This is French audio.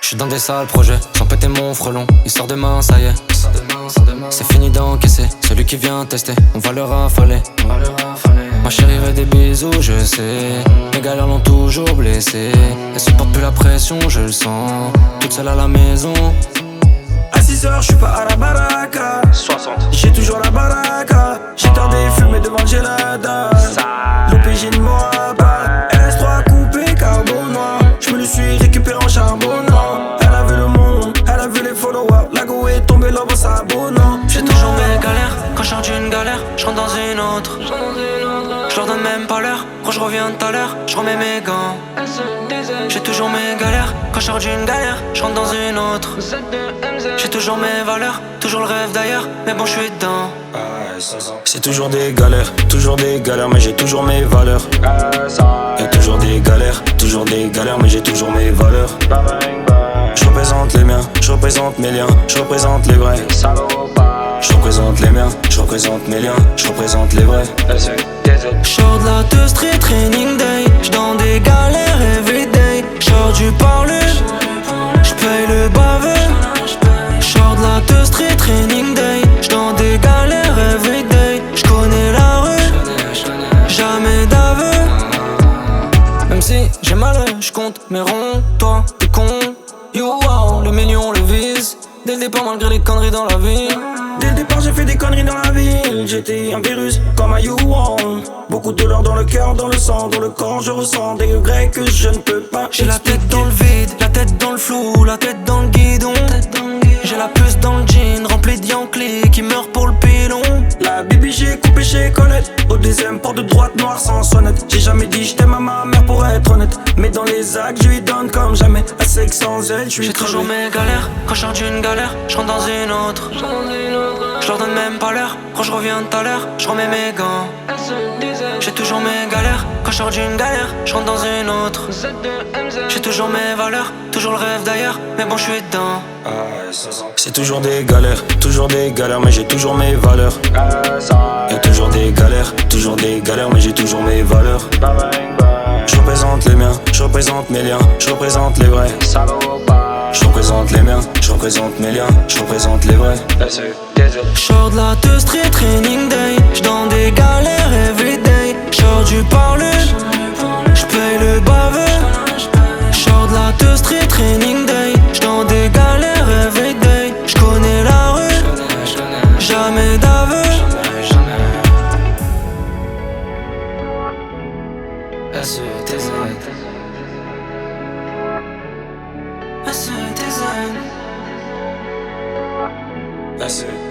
J'suis dans des sales projets, sans péter mon frelon. Il sort demain, ça y est. C'est fini d'encaisser, celui qui vient tester, on va le rafaler. Ma chérie veut des bisous, je sais. Mes galères l'ont toujours blessé. Elle supporte plus la pression, je le sens. Toute seule à la maison. À 6h, j'suis pas à la baraka. 60. J'ai toujours la baraka. J'ai tardé fumé devant le gelada. L'OPJ ne m'aura pas. S3 coupé carbone. J'me le suis récupéré en charbonnant. Elle a vu le monde, elle a vu les followers. La go est tombée là dans sa bonne. J'ai toujours mes galères, quand je sors d'une galère, je rentre dans une autre. Je leur donne même pas l'heure, quand je reviens tout à l'heure, je remets mes gants. J'ai toujours mes galères, quand je sors d'une galère, je rentre dans une autre. J'ai toujours mes valeurs, toujours le rêve d'ailleurs, mais bon je suis dedans. C'est toujours des galères, mais j'ai toujours mes valeurs. Y'a toujours des galères, mais j'ai toujours mes valeurs. Je représente les miens, je représente mes liens, je représente les vrais. Je représente les miens, je représente mes liens, je représente les vrais. J'sors de la 2 street training day, j'dans des galères everyday. J'sors du parler, j'paye le baveux. J'sors de la 2 street training day, j'dans des galères everyday. J'connais la rue, jamais d'aveu. Même si j'ai mal, j'compte mes ronds, toi t'es con. You wow, le million le vise. Dès le départ malgré les conneries dans la vie. Dès le départ j'ai fait des conneries dans la ville. J'étais un virus comme un you-want. Beaucoup de douleur dans le cœur, dans le sang, dans le corps. Je ressens des regrets que je ne peux pas. J'ai la tête dans le vide, la tête dans le flou, la tête dans le guidon. J'ai la puce dans le jean, remplie de Yankee qui meurt pour le pilon. La bibi j'ai coupé chez Colette. Au deuxième porte de droite noire sans sonnette. J'ai jamais dit je t'aime à ma mère pour être honnête. Mais dans les actes je lui donne comme jamais. À sexe sans elle je suis J'ai toujours mes galères, quand je sors d'une galère, je rentre dans une autre. Je leur donne même pas l'heure, quand je reviens tout à l'heure, je remets mes gants. J'ai toujours mes galères, quand je sors d'une galère, je rentre dans une autre. J'ai toujours mes valeurs, toujours le rêve d'ailleurs, mais bon je suis dedans. C'est toujours des galères, mais j'ai toujours mes valeurs. Y'a toujours des galères, mais j'ai toujours mes valeurs. Je représente les miens, je représente mes liens, je représente les vrais. Je représente les miens, je représente mes liens, je représente les vrais. J'sors de la 2 street training day, j'dans des galères everyday. J'sors du parler, j'paye le baveux. J'sors de la 2 street training day, j'dans des galères everyday. J'connais la rue, jamais d'aveu. SETZ SETZ